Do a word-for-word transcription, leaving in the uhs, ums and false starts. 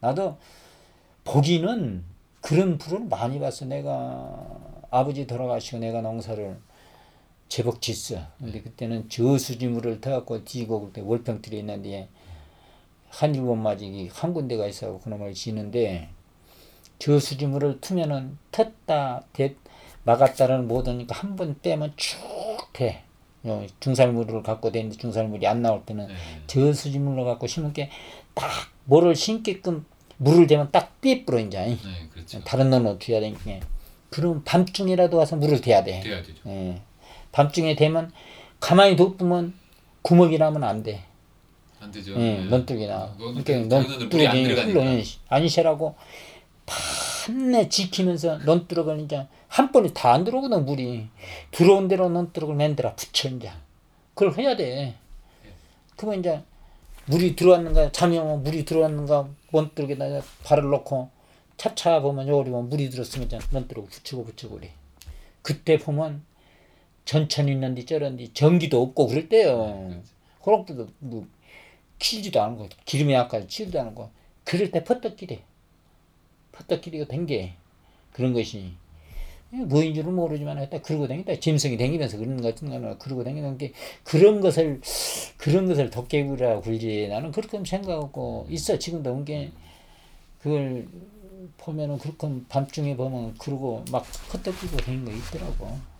나도 보기는 그런 불을 많이 봤어. 내가 아버지 돌아가시고 내가 농사를 제법 짓어. 근데 그때는 저수지물을 타갖고 지고 그때 월평틀에 있는데 한 일곱 마지 한 군데가 있어 그놈을 지는데 저수지물을 트면은 텄다 대 막았다는 못하니까 한 번 빼면 쭉 돼. 중살물을 갖고 되는데 중살물이 안 나올 때는 네. 저수지물로 갖고 심은 게 딱 뭐를 심게끔 물을 대면 딱 삐뿌러 이제. 네, 그렇죠. 다른 놈은 돼야 되니까. 그럼 밤중이라도 와서 물을 대야 돼. 돼야 되죠. 예. 밤중에 되면 가만히 뒀으면 구멍이 나면 안 돼. 안 되죠. 예, 네. 논둑이나. 그러니까 논둑이 안 들어가니까. 아니시라고 판내 지키면서 논두럭을 이제 한 번에 다 안 들어오거든 물이. 들어온 대로 논두럭을 맨들어 붙여 이제. 그걸 해야 돼. 그러면 이제 물이 들어왔는가 잠이 오면 물이 들어왔는가 논두럭에다 발을 놓고 차차 보면 요리 보면 물이 들었으면 이제 논두럭 붙이고 붙이고 그래. 그때 보면 전천이 있는데 저런데 전기도 없고 그럴 때요. 호롱불도 뭐 키지도 않고 기름이 약간 치지도 않고 그럴 때 퍼떡끼리 퍼떡끼리가 댕게 그런 것이 뭐인 줄은 모르지만 하여튼 그러고 다니다 짐승이 댕기면서 그런 것 같은 거는 그러고 다니는 게 그런 것을 그런 것을 도깨비라 굴지 나는 그렇게 생각하고 있어 지금도 온게 그걸 보면은 그렇게 밤중에 보면 그러고 막 퍼떡끼고 다니는 거 있더라고.